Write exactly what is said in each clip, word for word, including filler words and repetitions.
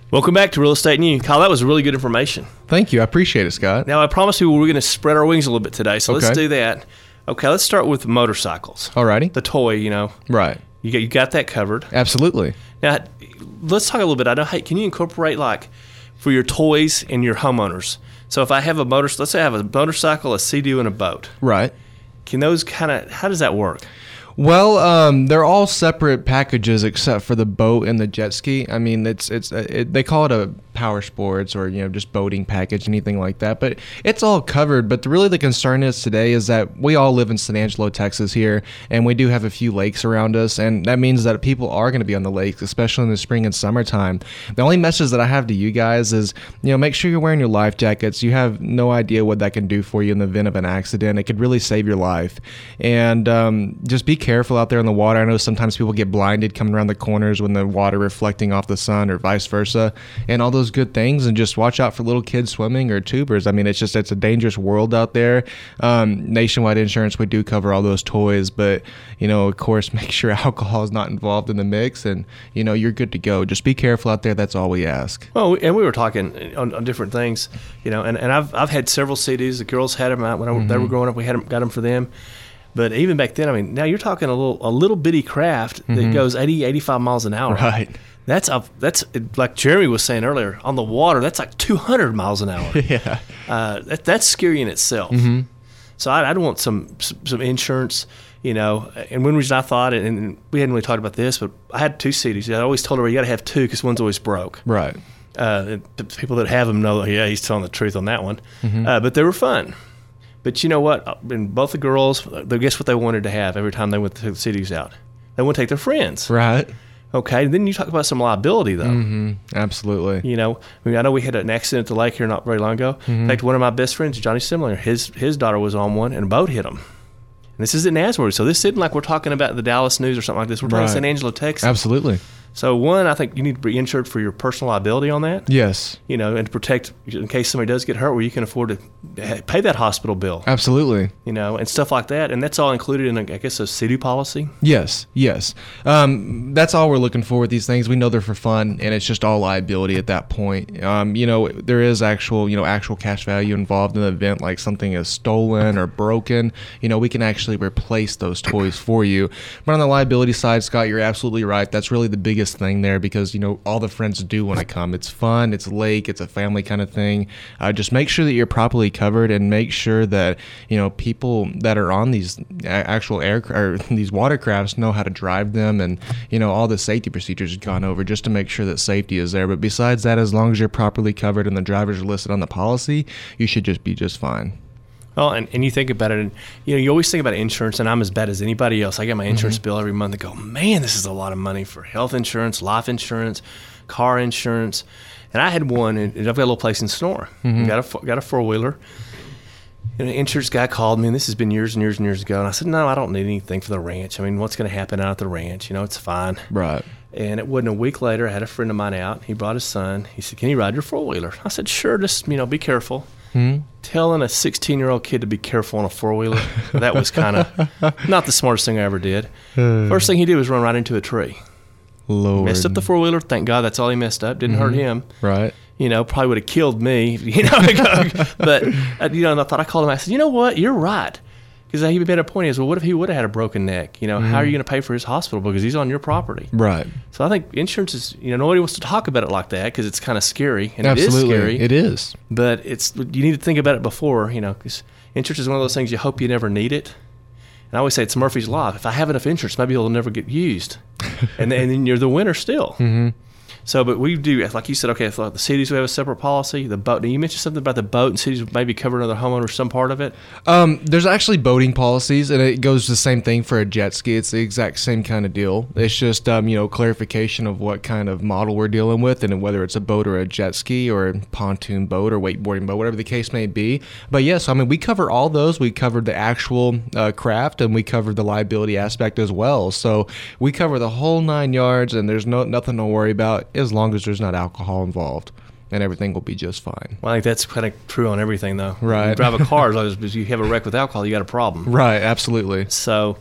Welcome back to Real Estate New. Kyle, that was really good information. Thank you. I appreciate it, Scott. Now, I promised you we were going to spread our wings a little bit today, so Okay. let's do that. Okay, let's start with motorcycles. Alrighty. The toy, you know. Right. You got, you got that covered. Absolutely. Now, let's talk a little bit. I know, hey, can you incorporate, like, for your toys and your homeowners? So if I have a motor, let's say I have a motorcycle, a Sea-Doo, and a boat. Right. Can those kind of, how does that work? Well, um, they're all separate packages except for the boat and the jet ski. I mean, it's it's it, they call it a power sports or you know just boating package, anything like that. But it's all covered. But the, really, the concern is today is that we all live in San Angelo, Texas here, and we do have a few lakes around us, and that means that people are going to be on the lakes, especially in the spring and summertime. The only message that I have to you guys is, you know, make sure you're wearing your life jackets. You have no idea what that can do for you in the event of an accident. It could really save your life, and um, just be careful out there in the water. I know sometimes people get blinded coming around the corners when the water reflecting off the sun or vice versa and all those good things, and just watch out for little kids swimming or tubers. I mean, it's just it's a dangerous world out there. um, Nationwide Insurance, we do cover all those toys, but you know, of course, make sure alcohol is not involved in the mix, and you know, you're good to go. Just be careful out there. That's all we ask. Well, and we were talking on, on different things, you know, and, and I've I've had several C Ds. The girls had them out when I, mm-hmm. they were growing up. We had them, got them for them. But even back then, I mean, now you're talking a little a little bitty craft that mm-hmm. goes eighty, eighty-five miles an hour. Right. That's a, that's like Jeremy was saying earlier, on the water, that's like two hundred miles an hour. Yeah. Uh, that, that's scary in itself. Mm-hmm. So I'd, I'd want some, some some insurance, you know. And one reason I thought, and we hadn't really talked about this, but I had two C Ds. I always told her, you got to have two because one's always broke. Right. Uh, the people that have them know, yeah, he's telling the truth on that one. Mm-hmm. Uh, but they were fun. But you know what? And both the girls, they guess what they wanted to have every time they went to the C Ds out? They want to take their friends. Right. Okay. Then you talk about some liability, though. Mm-hmm. Absolutely. You know, I mean, I know we had an accident at the lake here not very long ago. Mm-hmm. In fact, one of my best friends, Johnny Simler, his his daughter was on one, and a boat hit him. And this is in Asbury, so this isn't like we're talking about the Dallas News or something like this. We're talking Right. San Angelo, Texas. Absolutely. So one, I think you need to be insured for your personal liability on that. Yes. You know, and to protect in case somebody does get hurt, where you can afford to pay that hospital bill. Absolutely. You know, and stuff like that, and that's all included in, a, I guess, a C D policy. Yes, yes. Um, that's all we're looking for with these things. We know they're for fun, and it's just all liability at that point. Um, you know, there is actual, you know, actual cash value involved in the event, like something is stolen or broken. You know, we can actually replace those toys for you. But on the liability side, Scott, you're absolutely right. That's really the biggest thing there because, you know, all the friends do want to come. It's fun. It's a lake. It's a family kind of thing. Uh, just make sure that you're properly covered and make sure that, you know, people that are on these actual air or these watercrafts know how to drive them, and you know all the safety procedures have gone over just to make sure that safety is there. But besides that, as long as you're properly covered and the drivers are listed on the policy, you should just be just fine. Well, and, and you think about it, and you know, you always think about insurance, and I'm as bad as anybody else. I get my insurance mm-hmm. bill every month and go, man, this is a lot of money for health insurance, life insurance, car insurance. And I had one, and I've got a little place in Sonora. Mm-hmm. Got a got a four wheeler. And an insurance guy called me, and this has been years and years and years ago. And I said, no, I don't need anything for the ranch. I mean, what's going to happen out at the ranch? You know, it's fine. Right. And it wasn't a week later, I had a friend of mine out. He brought his son. He said, can you ride your four wheeler? I said, sure, just, you know, be careful. Mm-hmm. Telling a sixteen-year-old kid to be careful on a four-wheeler, that was kind of not the smartest thing I ever did. First thing he did was run right into a tree. Lord. Messed up the four-wheeler. Thank God that's all he messed up. Didn't mm-hmm. hurt him. Right. You know, probably would have killed me. You know, but, you know, and I thought I called him. I said, you know what? You're right. Because he made a point is, well, what if he would have had a broken neck? You know, mm-hmm. how are you going to pay for his hospital bill because he's on your property? Right. So I think insurance is, you know, nobody wants to talk about it like that because it's kind of scary. And Absolutely. It is scary. It is. But it's you need to think about it before, you know, because insurance is one of those things you hope you never need it. And I always say it's Murphy's Law. If I have enough insurance, maybe it'll never get used. and, then, and then you're the winner still. Mm-hmm. So, but we do, like you said, okay, like the cities, we have a separate policy. The boat, you mentioned something about the boat and cities maybe cover another homeowner, some part of it? Um, there's actually boating policies, and it goes the same thing for a jet ski. It's the exact same kind of deal. It's just, um, you know, clarification of what kind of model we're dealing with and whether it's a boat or a jet ski or a pontoon boat or wakeboarding boat, whatever the case may be. But yes, I mean, we cover all those. We covered the actual uh, craft, and we covered the liability aspect as well. So we cover the whole nine yards, and there's no nothing to worry about as long as there's not alcohol involved, and everything will be just fine. Well, I think that's kind of true on everything, though. Right. You drive a car, as long as you have a wreck with alcohol, you got a problem. Right, absolutely. So,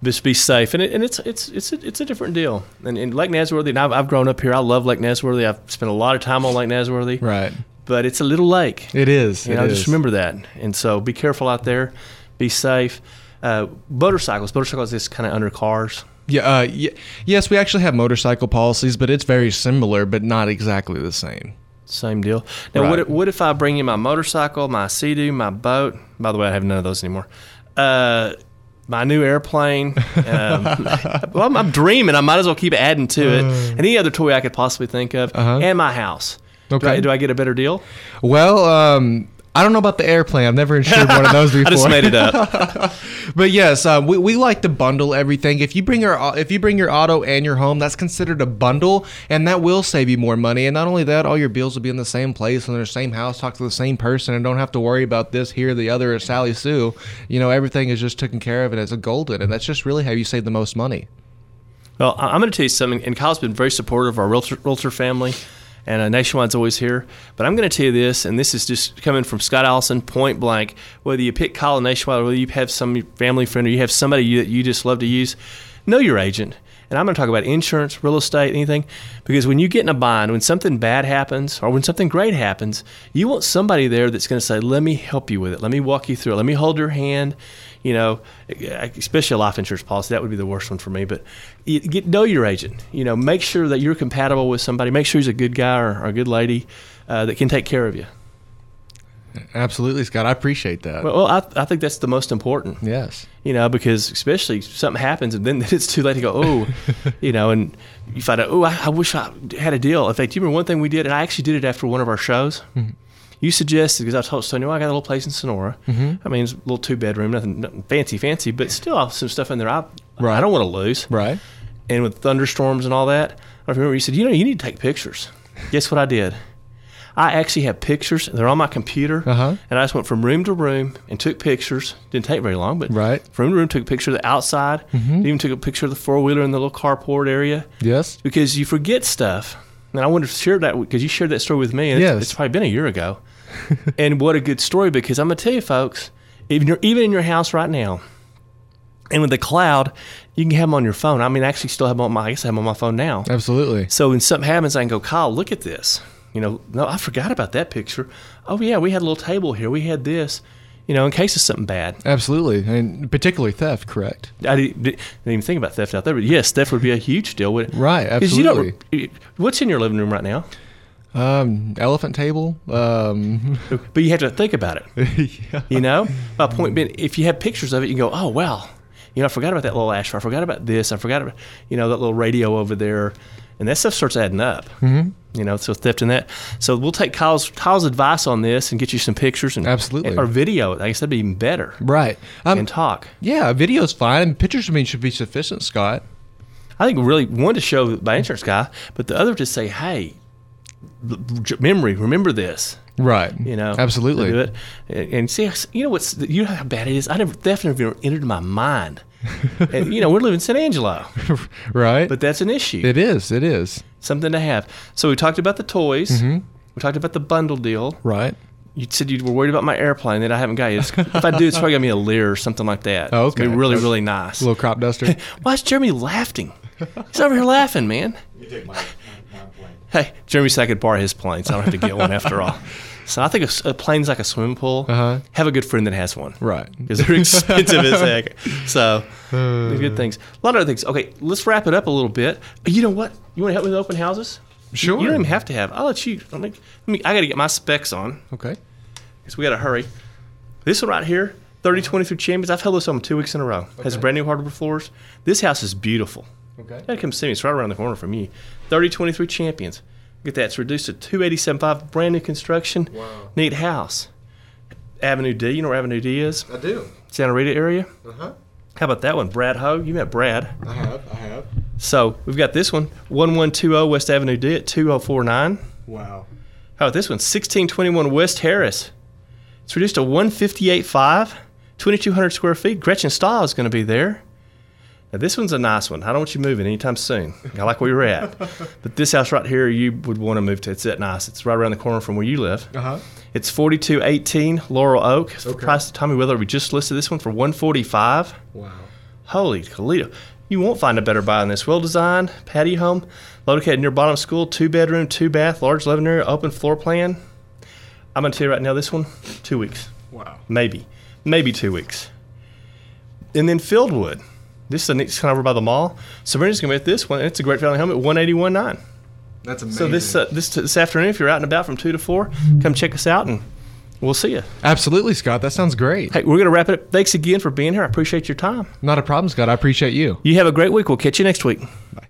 just be safe, and it, and it's it's it's a, it's a different deal. And, and Lake Nasworthy, and I've, I've grown up here. I love Lake Nasworthy. I've spent a lot of time on Lake Nasworthy. Right. But it's a little lake. It is. You it know, is. just remember that. And so be careful out there. Be safe. Uh, motorcycles. Motorcycles is kind of under cars. Yeah, uh, y- yes, we actually have motorcycle policies, but it's very similar, but not exactly the same. Same deal. Now, Right. what, if, what if I bring you my motorcycle, my Sea-Doo, my boat? By the way, I have none of those anymore. Uh, my new airplane. Um, well, I'm, I'm dreaming. I might as well keep adding to it. And any other toy I could possibly think of. Uh-huh. And my house. Okay. Do I, do I get a better deal? Well, um, I don't know about the airplane. I've never insured one of those before. I just made it up. But yes, uh, we, we like to bundle everything. If you bring your if you bring your auto and your home, that's considered a bundle, and that will save you more money. And not only that, all your bills will be in the same place, in the same house, talk to the same person, and don't have to worry about this here, the other, or Sally Sue. You know, everything is just taken care of, and it's a golden, and that's just really how you save the most money. Well, I- I'm going to tell you something. And Kyle's been very supportive of our realtor, realtor family. And uh, Nationwide's always here. But I'm going to tell you this, and this is just coming from Scott Allison, point blank. Whether you pick Kyle and Nationwide, or whether you have some family friend, or you have somebody you, that you just love to use, know your agent. And I'm going to talk about insurance, real estate, anything. Because when you get in a bind, when something bad happens, or when something great happens, you want somebody there that's going to say, let me help you with it. Let me walk you through it. Let me hold your hand. You know, especially a life insurance policy, that would be the worst one for me. But you get know your agent. You know, make sure that you're compatible with somebody. Make sure he's a good guy or, or a good lady uh, that can take care of you. Absolutely, Scott. I appreciate that. Well, I, I think that's the most important. Yes. You know, because especially something happens and then it's too late to go, oh, you know, and you find out, oh, I, I wish I had a deal. In fact, you remember one thing we did, and I actually did it after one of our shows. Mm-hmm. You suggested, because I told Sonia, well, I got a little place in Sonora. Mm-hmm. I mean, it's a little two-bedroom, nothing, nothing fancy, fancy, but still I have some stuff in there I, right. I don't want to lose. Right. And with thunderstorms and all that, I remember you said, you know, you need to take pictures. Guess what I did? I actually have pictures. They're on my computer. Uh-huh. And I just went from room to room and took pictures. Didn't take very long, but right. from room to room, took a picture of the outside. Mm-hmm. Even took a picture of the four-wheeler in the little carport area. Yes. Because you forget stuff. And I wanted to share that because you shared that story with me. And yes. it's, it's probably been a year ago. And what a good story, because I'm going to tell you, folks, even, you're, even in your house right now, and with the cloud, you can have them on your phone. I mean, I actually still have them on my, I guess I have them on my phone now. Absolutely. So when something happens, I can go, Kyle, look at this. You know, no, I forgot about that picture. Oh, yeah, we had a little table here. We had this, you know, in case of something bad. Absolutely. And particularly theft, correct? I didn't, didn't even think about theft out there, but yes, theft would be a huge deal. Would it? Right, absolutely. You don't, what's in your living room right now? Um, elephant table. Um. But you have to think about it. Yeah. You know? My point being, if you have pictures of it, you can go, oh, wow. You know, I forgot about that little ash. I forgot about this. I forgot about, you know, that little radio over there. And that stuff starts adding up. Mm-hmm. You know, so theft in that. So we'll take Kyle's Kyle's advice on this and get you some pictures and absolutely, or video. I guess that'd be even better. Right. Um, and talk. Yeah, video's fine. And pictures, I mean, should be sufficient, Scott. I think really one to show my insurance guy, but the other to say, hey, memory, remember this. Right. You know, absolutely. Do it. And see, you know what's you know how bad it is. I never theft never entered my mind. And, you know, we're living in San Angelo. Right. But that's an issue. It is. It is. Something to have. So we talked about the toys. Mm-hmm. We talked about the bundle deal. Right. You said you were worried about my airplane that I haven't got yet. If I do, it's probably going to be a Lear or something like that. Oh, okay. It's going to be really, really nice. A little crop duster. Why is Jeremy laughing? He's over here laughing, man. You take my, my, my plane. Hey, Jeremy said I could borrow his plane, so I don't have to get one after all. So I think a, a plane's like a swimming pool. Uh-huh. Have a good friend that has one. Right. Because they're expensive as heck. So, uh, good things. A lot of other things. Okay, let's wrap it up a little bit. You know what? You want to help me with open houses? Sure. You don't even have to have. I'll let you. Let me, let me, I got to get my specs on. Okay. Because we got to hurry. This one right here, thirty twenty-three Champions. I've held this on two weeks in a row. Okay. Has brand new hardwood floors. This house is beautiful. Okay. You got to come see me. It's right around the corner from you. thirty twenty-three Champions. Get that. It's reduced to two eighty-seven five. Brand new construction. Wow. Neat house. Avenue D. You know where Avenue D is? I do. Santa Rita area. Uh-huh. How about that one? Brad Ho. You met Brad. I have. I have. So we've got this one. one one two zero West Avenue D at two oh four nine. Wow. How about this one? sixteen twenty-one West Harris. It's reduced to one fifty-eight five. twenty-two hundred square feet. Gretchen Stahl is going to be there. Now, this one's a nice one. I don't want you moving anytime soon. I like where you're at. But this house right here, you would want to move to. It's that nice. It's right around the corner from where you live. Uh-huh. It's forty-two eighteen Laurel Oak. Okay. Price Tommy Wheeler, we just listed this one for one forty-five. Wow. Holy Toledo. You won't find a better buy than this. Well-designed patio home located near Bottom School, two-bedroom, two-bath, large living area, open floor plan. I'm going to tell you right now, this one, two weeks. Wow. Maybe. Maybe two weeks. And then Fieldwood. This is the next kind of over by the mall. Sabrina's going to be at this one. It's a great family home at one eighty-one nine. That's amazing. So this, uh, this this afternoon, if you're out and about from two to four, come check us out and we'll see you. Absolutely, Scott. That sounds great. Hey, we're going to wrap it up. Thanks again for being here. I appreciate your time. Not a problem, Scott. I appreciate you. You have a great week. We'll catch you next week. Bye.